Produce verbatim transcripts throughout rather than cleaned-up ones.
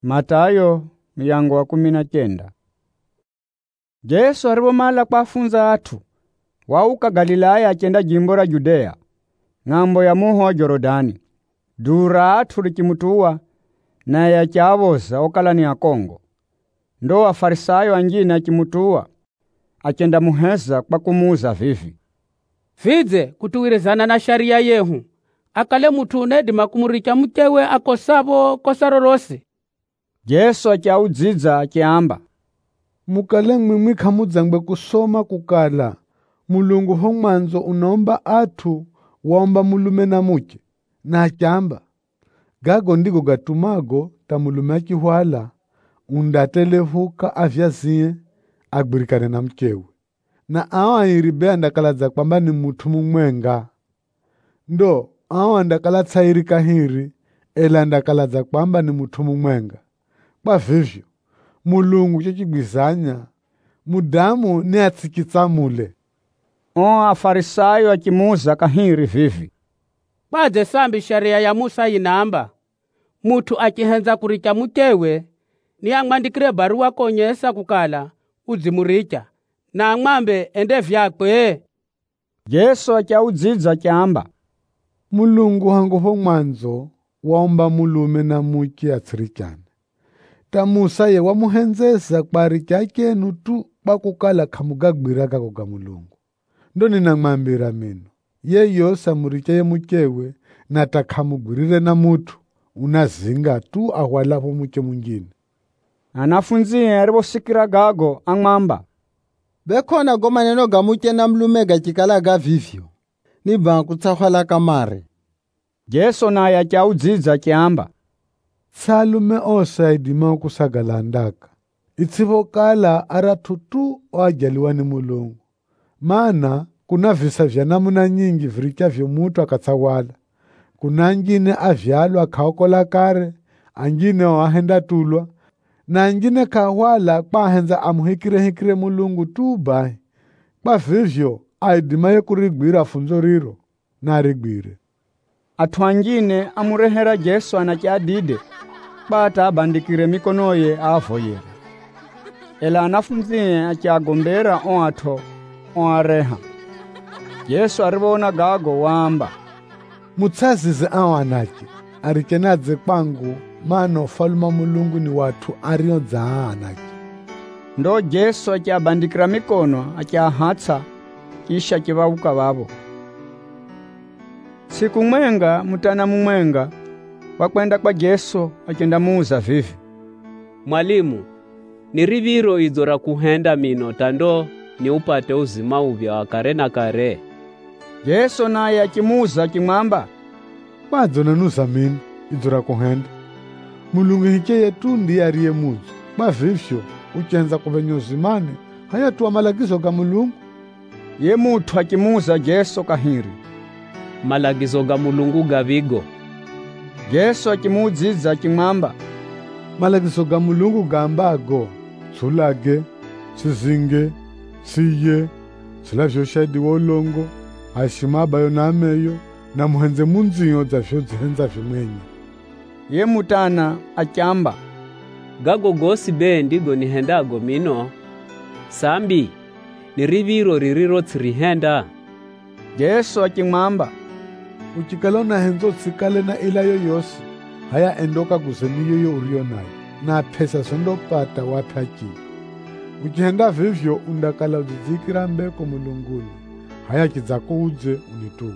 Matayo miyango wa kumi na kenda. Jesu aribomala kwafunza atu, wauka Galilaya achenda jimbo la Judea, ng'ambo ya muho Jorodani. Dura atu likimutuwa, na ya chavoza okala ni akongo. Ndo Afarisayo anjine akimutuwa, achenda muheza kwa kumuza vivi. Vidze kutuwirezana na sharia yehu, akale mutu unedima kumurika mtewe akosabo kosarorosi. Jesu achaudziza akiamba, mukale mwimwi khamudzangwe kusoma kukala Mulungu homwanzo unomba atu waomba mulume na muke, na achamba gago ndigo gatumago ta mulume akihwala undatelevuka avyaziye agwirikane na mkewe, na awa iribea ndakalaza kwamba ni mutu mumwenga. Ndo awa ndakala tsairi kahiri ela ndakalaza kwamba ni mutu mumwenga. Kwa vivyo Mulungu chechigwizanya mudamu ni atsikitsa mule. O Afarisayo akimuza kahiri vivi, Badze sambi sharia ya Musa inamba, mutu akihenza kurika mutewe, ni ang'mandikire barua konyesa kukala udzimuricha, na ang'mambe ende vyakwe. Jesu achaudziza akiamba, Mulungu hangu homwanzo waomba mulume na muke atsirikane. Ta Musa ye wamuhenzesa kwari chakenu tu bakukala khamugagwira kako ga Mulungu. Ndo ninang'mambira mino, ye yosa muricha ye mukewe na takhamugwirire na mutu unazinga tu ahwalapo muke mungine. Anafunziye aribosikira gago ang'mamba, Bekhona go maneno ga muke na mlume gachikala ga vivyo, ni banku tsahwala kamare. Jesu naye achaudziza akiamba, Salume osa idima ukusagala ndaka. Itsivokala aratutu wajaliwa ni Mulungu. Maana kuna visa vya namuna nyingi virika vyo mutu akatsawala. Kuna angine avyalwa akaokola kare, angine wahenda tulwa, na angine kawala kwa henza amuhikire hikire Mulungu tu bai. Kwa vivyo aidima ye kurigwira funzo riro na rigwire. atu angine amurehera Jesu anachadide, bata abandikire mikonoye avoyera. Ela anafunziye achiagombera on ato on areha. Yesu aribona gago wamba, Mutsazize awanake, arikenaze kwangu, maana ufaluma Mulungu ni watu ario za anake. Ndo Jesu achiabandikira mikono achiahatsa, kisha chivauka wabo. Siku mwenga mutana mumwenga wakwenda kwa Jesu achenda muza vivi, Mwalimu, ni riviro izora kuhenda mino tando ni upate uzima uvya wa kare na kare. Jesu naye achimuza akimwamba, Wadzona nusa mini, izora kuhenda. Mulungu hike yetu ndiye ariye muzu. Kwa vivyo, uchenza kuvenyo uzimani, haya tuwa malagizo ga Mulungu. ye mutu akimuza Jesu kahiri. Malagizo ga Mulungu gavigo. Jesu akimudziza akimwamba, Malagizo ga Mulungu gambago, sulage, sizinge, siye, silavyo shahidi wolongo, ashimabayo na ameyo, na muhenze munziyo za vyo zihenza vimwenye. ye mutana achamba, Gago gosi be ndigo nihendago mino. Sambi, ni riviro ririro tsirihenda. Jesu akimwamba, Uchikala na henzo tsikale na ilayo yosi, haya endoka kuzeniyo yo urio nayo, na pesa sondo pata wapaki. Uchihenda vivyo undakala uzizikira mbeko Mulunguni, haya kizako uze unitu.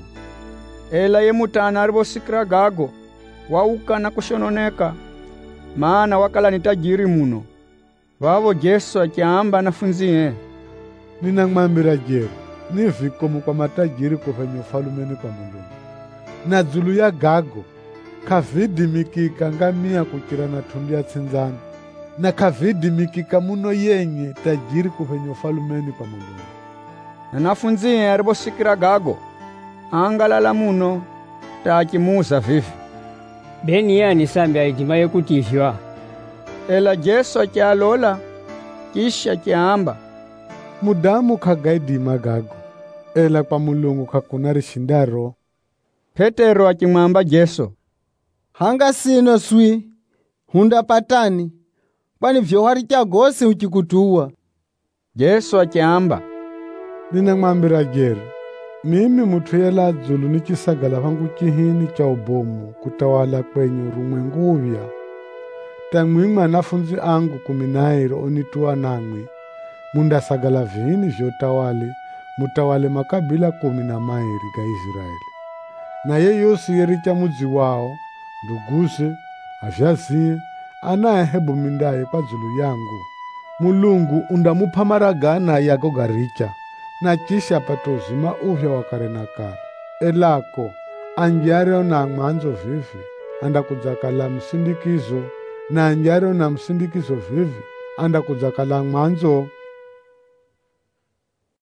ela ye mutana aribosikira gago wauka na kushononeka, maana wakala ni tajiri muno. Vavo Jesu akiamba anafunziye, Ninang'mambira jero, ni vikomu kwa matajiri kufanya ufalumeni kwa Mulungu. Na zulu ya gago, kavidi mikika ngamia kukira na tundi ya tsinzani. Na kavidi mikika muno yenye tajiri kufanya ufalumeni kwa Mulungu. anafunziye aribosikira gago angalala muno taachimuza vivi. Beni yani sambi aidimaye kutifywa. Ela Jesu achialola, kisha achiamba, Mudamu kagaidima gago, ela kwa Mulungu kakuna rishindaro. Petero akimwamba Jesu, Hanga sino swi, hunda patani, kwani vyo waricha gosi uchikutuwa. Yesu achiamba, ninamwambira jeri, mimi muthu yela dzulu nichisagala vangu chihini cha ubomu kutawala kwenyu rumwengu uvya. Tamwimwe anafunzi angu kuminairo onituwa namwi, mundasagala vihini vyotawale, mutawale makabila kumi na mairi ga Israeli. Na ye yosi yericha mudzi wao, nduguse, avyaziye, anayehebu mindaye kwa dzulu yangu. Mulungu undamupa maragana yako garicha, na kisha pato uzima uvya wakare na kare. Elako, anjareo na mwanzo vivi, anda kudzakala msindikizo, na anjareo na msindikizo vivi, anda kudzakala mwanzo